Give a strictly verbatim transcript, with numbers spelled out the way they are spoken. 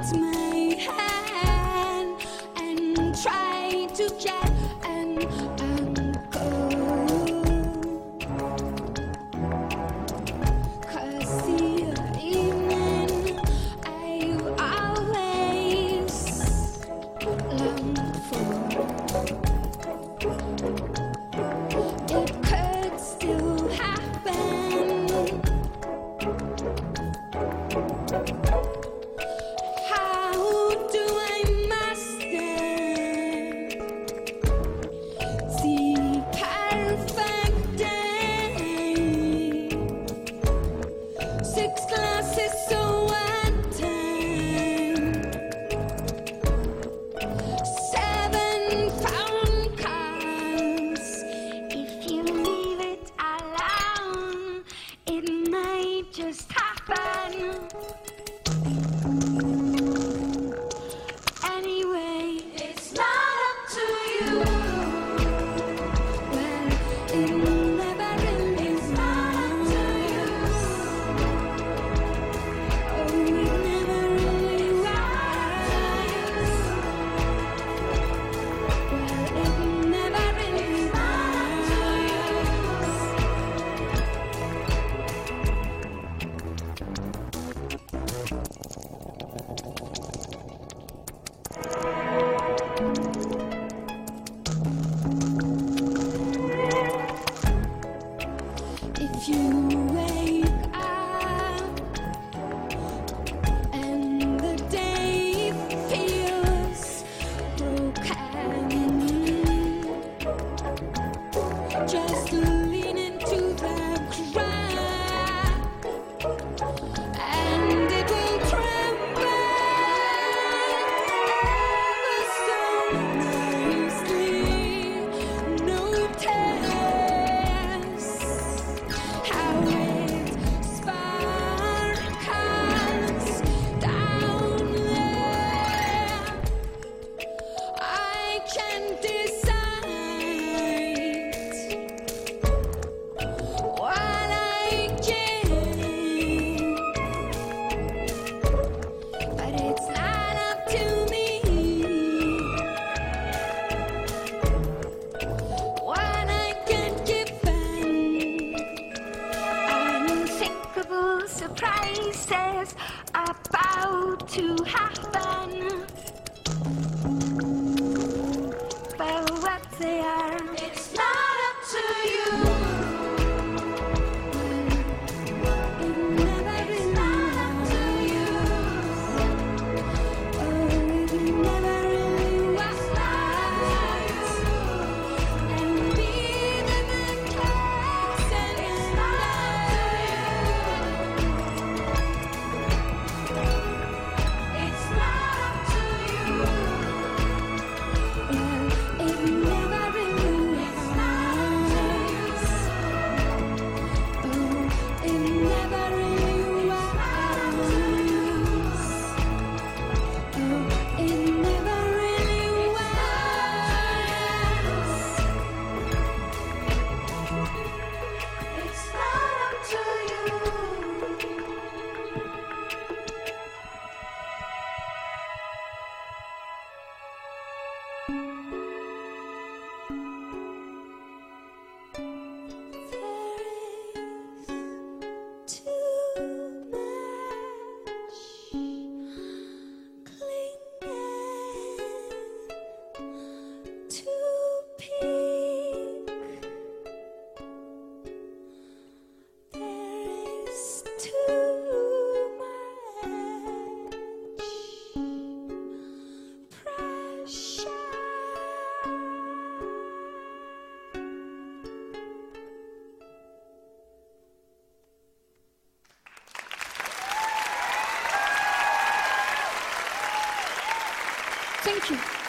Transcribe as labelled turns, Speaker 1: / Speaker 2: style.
Speaker 1: holds my hand and try to chat and uncle. 'Cause the evening I always long for, it could still happen. How do I master the perfect day? Six glasses so one time, seven phone calls. If you leave it alone, it might just happen. Anyway, it's not up to you. Well, it never really is not up to you. Oh, it never really was. Well, it never really was. If you wake up and the day feels broken, just lean into the crack and it will tremble ever so nicely. Notice how it sparkles down there. I can't decide what I can, but it's not up to me. What I can give unthinkable surprises about to happen. But what they are, it's not up to you. It never is not up to you. Oh, it never really was. And even the clocks and it's not up to you. It's not up to you. Well, it never really was. Oh, it never really was. Oh, it never really was. It's not up to you. There is too much clinging to peak. There is too much pressure. Thank you.